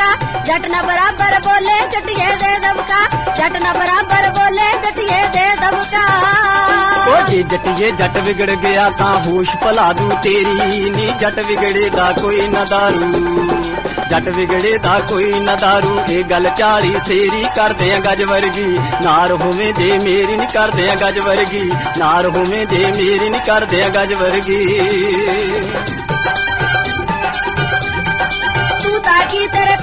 दबका जट ना बराबर बोले जटिए दे दबका जट ना बराबर बोले जटिए दे दबका ओ जे जटिए जट बिगड़ गया तां होश भला दू तेरी नी जट बिगड़े दा कोई न दारू जट बिगड़े दा कोई न दारू ए गल झाड़ी सेरी करदे आ गज वर्गी नार होवे जे मेरी नी करदे आ गज वर्गी नार होवे जे मेरी नी करदे आ गज वर्गी तू ताकी तेरे